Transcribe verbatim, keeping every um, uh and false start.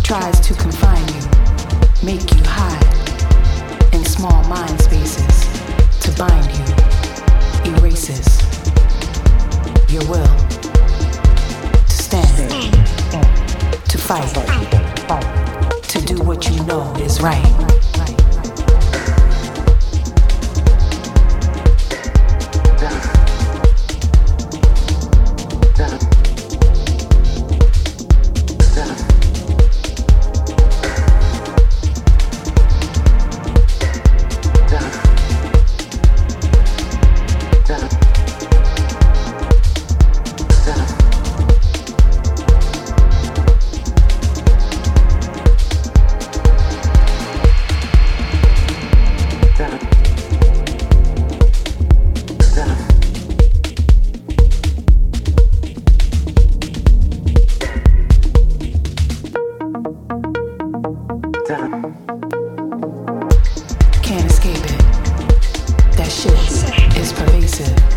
tries to confine you, make you hide in small mind spaces, to bind you, erases your will to stand, to fight, to do what you know is right. Can't escape it. That shit is pervasive.